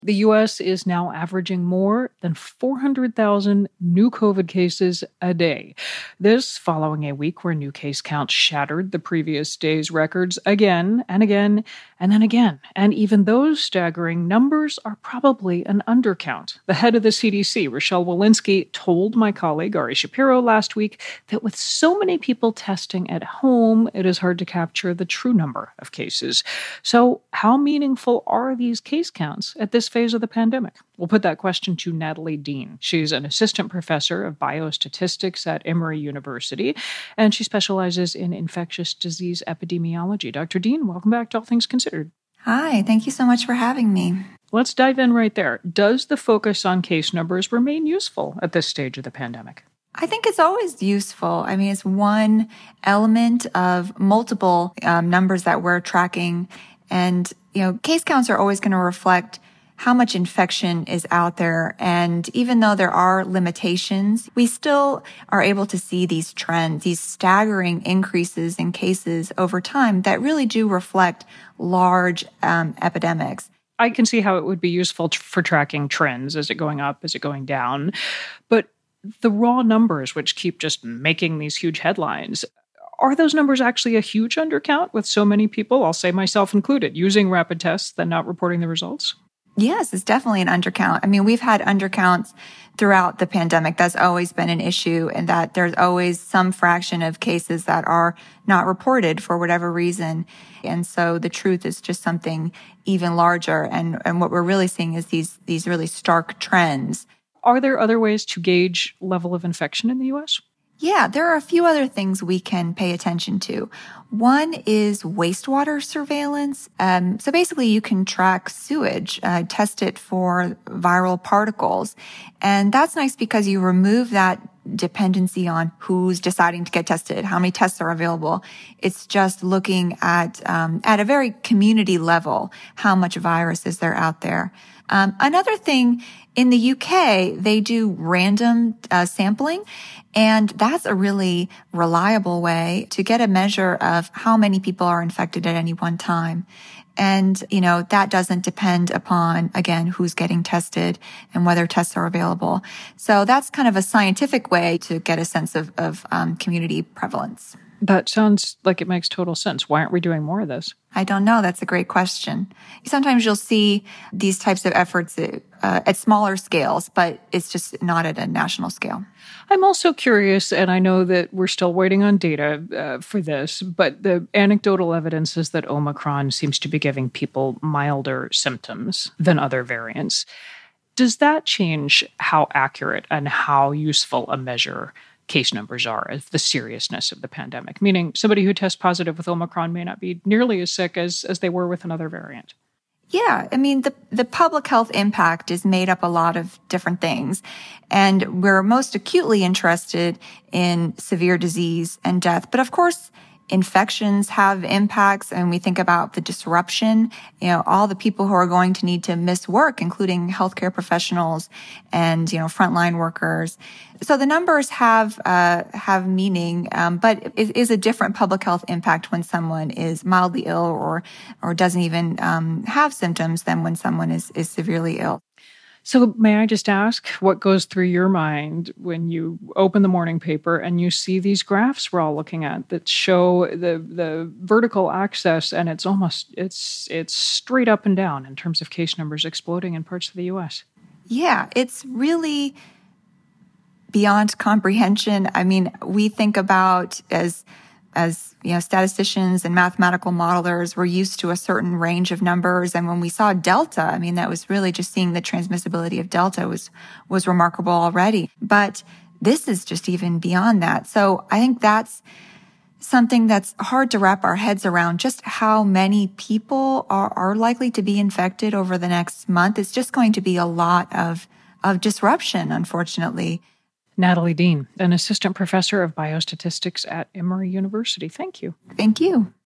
The U.S. is now averaging more than 400,000 new COVID cases a day. This following a week where new case counts shattered the previous day's records again and again and then again. And even those staggering numbers are probably an undercount. The head of the CDC, Rochelle Walensky, told my colleague Ari Shapiro last week that with so many people testing at home, it is hard to capture the true number of cases. So how meaningful are these case counts at this phase of the pandemic? We'll put that question to Natalie Dean. She's an assistant professor of biostatistics at Emory University, and she specializes in infectious disease epidemiology. Dr. Dean, welcome back to All Things Considered. Hi, thank you so much for having me. Let's dive in right there. Does the focus on case numbers remain useful at this stage of the pandemic? I think it's always useful. I mean, it's one element of multiple numbers that we're tracking. And, case counts are always going to reflect how much infection is out there. And even though there are limitations, we still are able to see these trends, these staggering increases in cases over time that really do reflect large epidemics. I can see how it would be useful for tracking trends. Is it going up? Is it going down? But the raw numbers, which keep just making these huge headlines, are those numbers actually a huge undercount with so many people, I'll say myself included, using rapid tests then not reporting the results? Yes, it's definitely an undercount. I mean, we've had undercounts throughout the pandemic. That's always been an issue, and that there's always some fraction of cases that are not reported for whatever reason. And so the truth is just something even larger. And what we're really seeing is these really stark trends. Are there other ways to gauge level of infection in the U.S.? Yeah, there are a few other things we can pay attention to. One is wastewater surveillance. So basically you can track sewage, test it for viral particles. And that's nice because you remove that dependency on who's deciding to get tested, how many tests are available. It's just looking at a very community level, how much virus is there out there. Another thing, in the UK, they do random sampling, and that's a really reliable way to get a measure of how many people are infected at any one time. And, that doesn't depend upon, again, who's getting tested and whether tests are available. So that's kind of a scientific way to get a sense of community prevalence. That sounds like it makes total sense. Why aren't we doing more of this? I don't know. That's a great question. Sometimes you'll see these types of efforts at smaller scales, but it's just not at a national scale. I'm also curious, and I know that we're still waiting on data for this, but the anecdotal evidence is that Omicron seems to be giving people milder symptoms than other variants. Does that change how accurate and how useful a measure case numbers are of the seriousness of the pandemic? Meaning somebody who tests positive with Omicron may not be nearly as sick as they were with another variant. Yeah, I mean, the public health impact is made up a lot of different things. And we're most acutely interested in severe disease and death. But of course, infections have impacts, and we think about the disruption, all the people who are going to need to miss work, including healthcare professionals and, frontline workers. So the numbers have meaning, but it is a different public health impact when someone is mildly ill or doesn't even have symptoms than when someone is severely ill. So may I just ask what goes through your mind when you open the morning paper and you see these graphs we're all looking at that show the vertical axis, and it's straight up and down in terms of case numbers exploding in parts of the U.S.? Yeah, it's really beyond comprehension. I mean, we think about as statisticians and mathematical modelers, we're used to a certain range of numbers. And when we saw Delta, I mean, that was really just seeing the transmissibility of Delta was remarkable already. But this is just even beyond that. So I think that's something that's hard to wrap our heads around, just how many people are likely to be infected over the next month. It's just going to be a lot of disruption, unfortunately. Natalie Dean, an assistant professor of biostatistics at Emory University. Thank you. Thank you.